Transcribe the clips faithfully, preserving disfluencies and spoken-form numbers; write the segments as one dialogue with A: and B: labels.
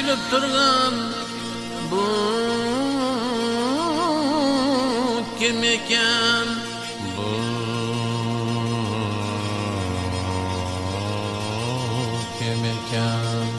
A: gülüp durgan bu kim ekan? Bu kim ekan?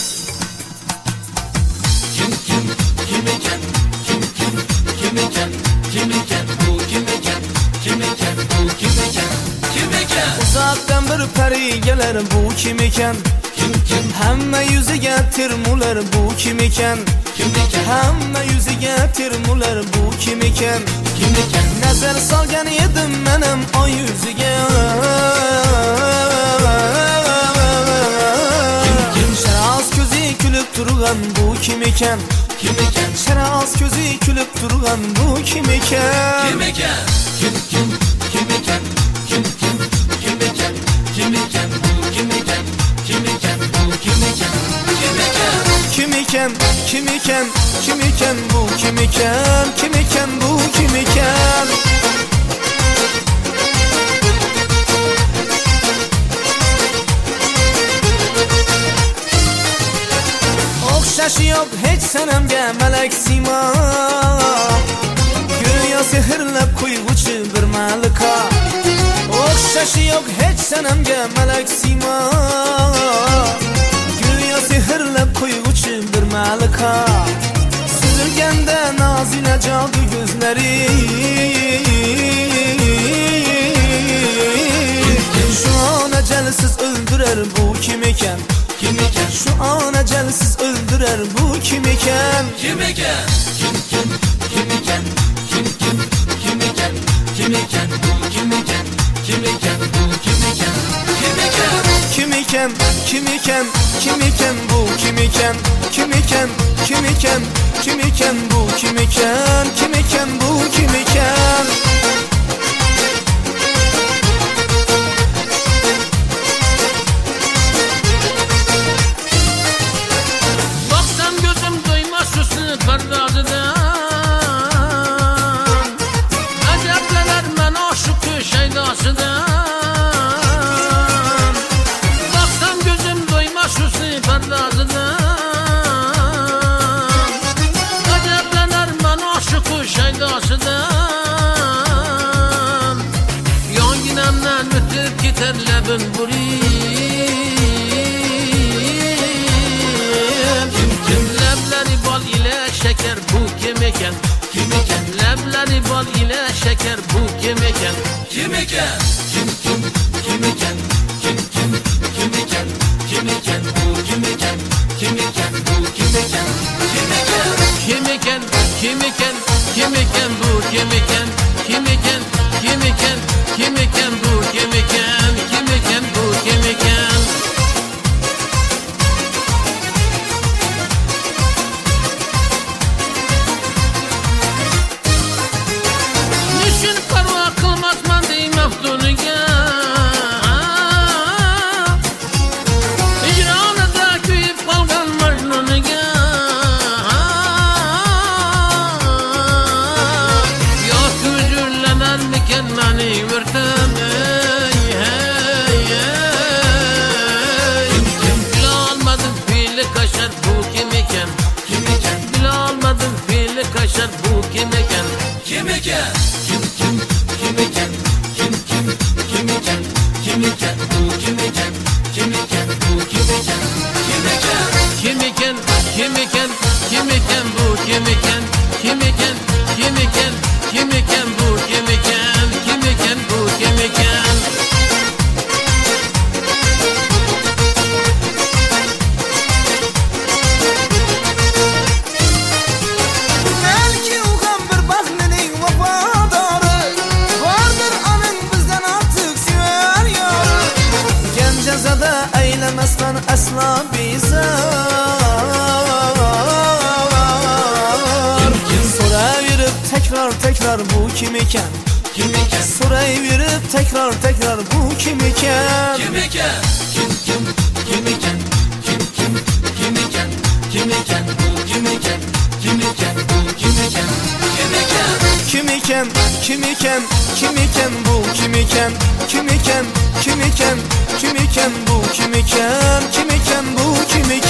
B: Kim kim kim ekan? Kim kim kim ekan? Kim ekan? Bu kim ekan? Kim ekan? Bu kim ekan? Kim ekan?
C: Uzaktan bir peri gelir, bu kim ekan?
B: Kim kim?
C: Hamma yuziga termular, bu kim ekan?
B: Kim ekan?
C: Hamma yuziga termular, bu kim ekan?
B: Kim ekan?
C: Nazar solgan edim menim oy yuziga.
B: Kim kim?
C: Sharoz ko'zi kulib turgan bu kim ekan?
B: Kim ekan?
C: Sharoz ko'zi kulib turgan bu kim ekan?
B: Kim ekan? Kim kim kim ekan? Kim kim kim ekan? Kim ekan? Bu kim ekan? Kim ekan? Bu kim ekan? Kim ekan?
C: Kim ekan? Kim ekan? Kim ekan? Bu kim ekan? Kim ekan? Bu kim ekan? O'xshashi yo'q hech sanamga malak simo, go'yo sehrlab qo'yg'uchi bir malika. O'xshashi yo'q hech sanamga malak simo, go'yo sehrlab qo'yg'uchi bir malika. Süzülgende nazile cadı gözleri, şu an ecelsiz öldürer bu kim ekan?
B: Kim ekan?
C: Şu an ecelsiz öldürer bu kim ekan?
B: Kim ekan? Kim kim kim ekan? Kim kim kim ekan? Kim ekan? Bu kim ekan? Kim ekan? Bu kim ekan? Kim ekan?
C: Kim ekan? Kim ekan? Kim ekan? Bu kim ekan? Kim ekan? Kim ekan? Kim ekan? Bu kim ekan? Kim ekan? Bu kim ekan?
A: Baksam gözüm doymaz şu sınıf pardazıdan. Aceplener men aşık şeydasıdan. Baksam gözüm doymaz şu sınıf pardazıdan. Aceplener men aşık şeydasıdan. Yan ginemden ötüp gider lebin burim. Lebleri bal ile şeker bu kim ekan?
B: Kim ekan?
A: Lebleri bal ile şeker bu kim ekan?
B: Kim ekan? Kim kim kim ekan? Kim kim kim ekan? Kim ekan? Bu kim ekan? Kim ekan? Bu kim ekan? Kim ekan?
A: Kim ekan? Kim ekan? Kim ekan? Bu kim ekan? Kim ekan? Kim ekan? Kim ekan? Bu kim ekan? Kim ekan? Bu kim ekan? Niçin parva kılmazman dey meftuniga? Hicranıda kuyup kalgan Mecnun'iga. Yok hüzünlenen miken beni vurtun ey hey hey. Bile almadım fili kaşar bu kim ekan?
B: Kim ekan?
A: Bile almadım fili kaşar bu kim ekan?
B: Kim ekan? Kim kim kim ekan? Kim kim kim ekan? Kim ekan? Bu kim ekan? Kim ekan? Bu kim ekan? Kim ekan?
A: Kim ekan? Kim ekan? Kim ekan? Bu kim ekan? Kim ekan? Kim ekan? Kim ekan? Bu kim ekan? Kim ekan? Bu kim ekan?
C: Belki uğam bir bahnenin vafadarı, vardır anın bizden artık sever yarı. Gencezede eylemezsen asla bize. Soraverip tekrar tekrar bu kim ekan?
B: Kim ekan?
C: Soraverip tekrar tekrar bu kim ekan?
B: Kim ekan? Kim kim kim ekan? Kim kim kim ekan? Kim ekan? Bu kim ekan? Kim ekan? Bu kim ekan? Kim ekan?
C: Kim ekan? Kim ekan? Kim ekan? Bu kim ekan? Kim ekan? Kim ekan? Kim ekan? Bu kim ekan? Kim ekan? Bu kim ekan?